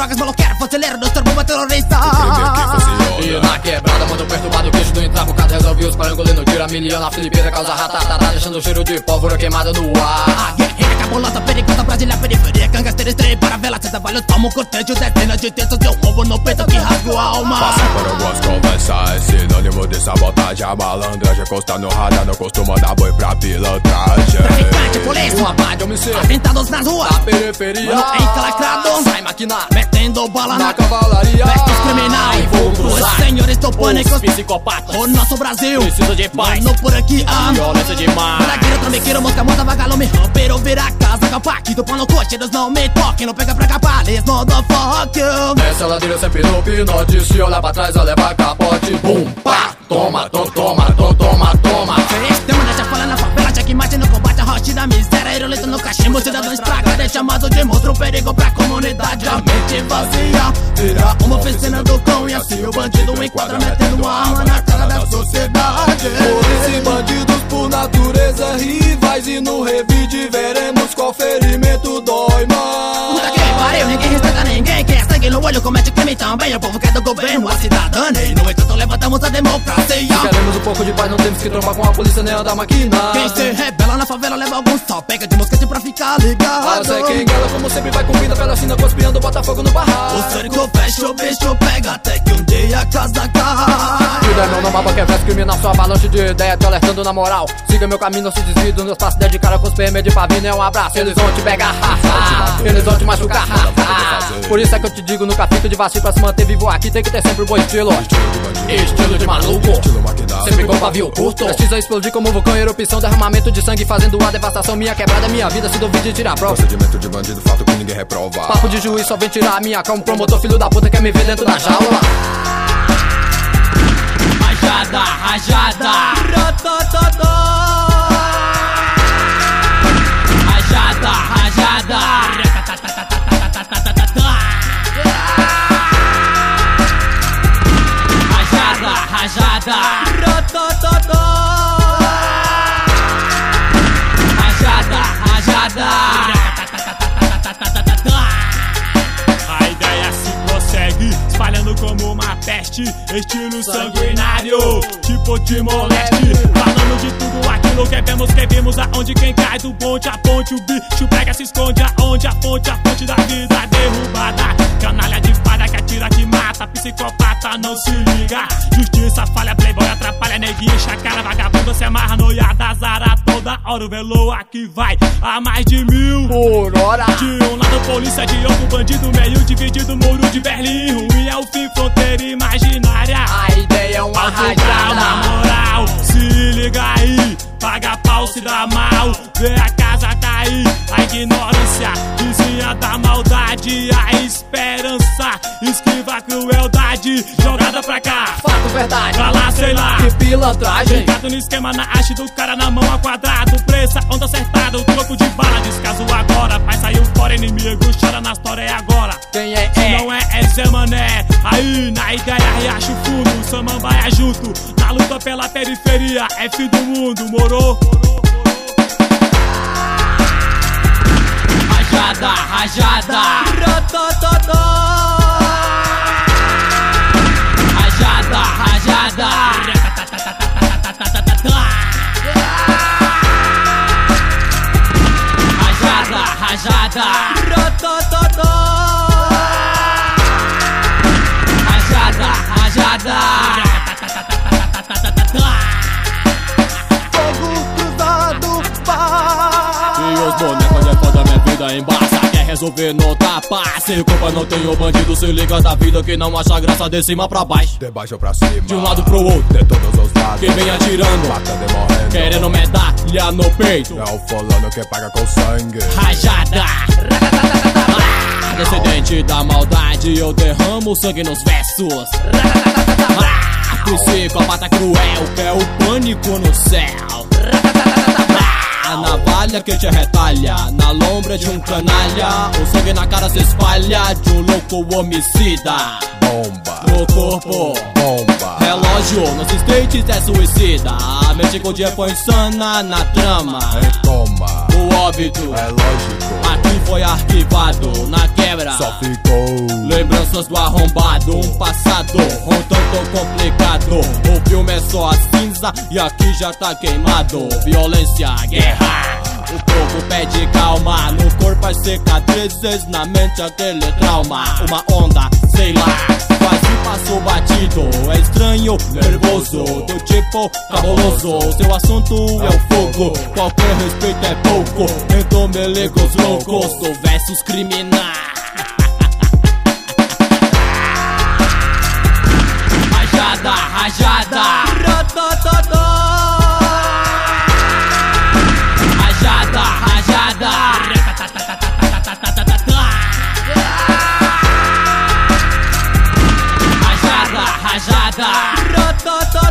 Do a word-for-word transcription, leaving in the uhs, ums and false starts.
drogas, maloqueiro, fuzileiro dos turbo terrorista. E na quebrada, mano perturbado, queixo do entrabucado. Resolvi os parangolinos, tira milhão na Filipina, causa ratatata, deixando o cheiro de pólvora queimada no ar. A guerreira cabulosa, perigosa, Brasília, periferia, cangasteira, estreia, para vela, cê trabalha, toma um cortejo, dezenas de textos, deu roubo no peito que rasgou a alma. Passa por algumas conversas, é sinônimo de sabotagem. A malandragem costa no radar, não costuma dar boi pra pilantragem. Traficante, polícia, Uma pá de homicídio, atentados nas ruas, na periferia, mano encalacrado, sai maquinar, metendo bala na na cavalaria. vestes criminais, os senhores topânicos, os psicopatas, o nosso Brasil precisa de paz, mano por aqui há violência demais. Bragueiro, trambiqueiro, mosca, moça, vagalume, rampeiro, vira casa, capaque, do pão no coche, eles não me toquem, não pega pra capar, eles não dão fuck you. Essa ladeira sempre no pinote, se olhar pra trás, ela leva capote. Bum, pá, toma, to, toma, to, toma, toma. Sistema deixa falando na favela, checkmate no combate, a rocha da miséria, aerolito no cachimbo, cidadão estraga, deixa chamado de monstro, perigo pra comunidade, a mente vazia, vira uma oficina do cão, e assim o bandido enquadra, metendo uma arma na cara da sociedade. Polícia e bandidos por natureza rivais, e no revide veremos qual ferimento dói mais. Puta que pariu, ninguém respeita ninguém, quem é sangue no olho comete crime também, o povo quer do governo, a cidadania, e no entanto levantamos a democracia. Se queremos um pouco de paz, não temos que trombar com a polícia nem andar maquinar. Quem se rebela na favela leva algum sal, pega de mosquete pra ficar ligado. Ah, sei quem ela como sempre vai com vida pela China, conspirando, bota fogo no barraco. O cerco fecha, o bicho pega, até que um dia a casa cai. Tira não, não mapa que é verso criminal, sua avalanche de ideia, te alertando na moral. Siga meu caminho, não se desvie dos meus passos, dedicaram com os P M de pavina, é um abraço. Eles vão te pegar, ha, ha. Eles vão te machucar, ha, ha. Por isso é que eu te digo, nunca fico de vacilo, pra se manter vivo aqui tem que ter sempre um bom estilo. Estilo de maluco, sempre com pavio curto. Precisa explodir como um vulcão, erupção, derramamento de sangue, fazendo a devastação. Minha quebrada é minha vida, se duvide tirar prova. Procedimento de bandido, fato que ninguém reprova. Papo de juiz só vem tirar a minha calma. Promotor filho da puta quer me ver dentro da jaula. Rajada, rajada, rotototó. Rajada, rajada, rajada, rajada, rotototó. Rajada, rajada. A ideia se prossegue, espalhando como uma peste, estilo sanguinário, tipo Timor-Leste. Falando de tudo aquilo que vemos, que vimos, aonde quem cai do ponte a ponte, o bicho pega, se esconde aonde a ponte, a ponte da vida derrubada. Canalha de fada que atira, que mata, psicopata não se liga. Justiça falha, playboy atrapalha, neguinha, enche a cara, vagabundo se amarra, noiada, azara toda hora. O velo aqui vai a mais de mil por hora. De um lado polícia, de outro bandido, meio dividido, muro de Berlim. Ruim é o fim, fronteira imaginária. A ideia é uma rajada. Na moral, se liga aí, paga pau, se dá mal, vê a casa cair. A ignorância, vizinha da maldade, a esperança, esquiva a crueldade, jogada pra cá, Fato, verdade, pra lá, sei lá, que pilantragem. ligado no esquema, na haste do cara, na mão a quadrado, pressa, onda acertada, o troco de bala, descaso agora, pai saiu fora, inimigo chora na história, é agora. Quem é, Se é, não é, é Zé Mané. Aí na ideia, Riacho Fundo, Samambaia junto, na luta pela periferia, é fim do mundo, morou? Rajada, rajada, rotototó. Rajada, rajada, rajada, rajada, rotototó. Rajada, rajada, fogo cruzado, pá. E os bonecos é foda, minha vida embaça. Quer resolver, não tá paz. Se culpa não tem o bandido, se liga da vida que não acha graça de cima pra baixo, de baixo pra cima, de um lado pro outro, de todos os lados. quem vem atirando, matando e morrendo, querendo medalha no peito. é o fulano que paga com sangue. Rajada, ah, descendente da maldade, eu derramo sangue nos versos. Ah, psicopata cruel, que é o pânico no céu. A navalha que te retalha, na lombra de um canalha, o sangue na cara se espalha de um louco homicida. bomba. No corpo, bomba. relógio, nos states é suicida. A mente com o dia foi insana na trama. Retoma, O óbito, é lógico. aqui foi arquivado na quebra. Só ficou Lembranças do arrombado, um passado um tanto complicado. O filme é só a cinza e aqui já tá queimado. Violência, guerra, o povo pede calma. No corpo as cicatrizes, na mente aquele trauma. Uma onda, sei lá, quase passou batido. É estranho, nervoso, do tipo cabuloso. Seu assunto é o fogo, qualquer respeito é pouco. Então me liga os loucos, sou versos criminais. Rajada, rajada, rajada, rajada, rajada, rajada.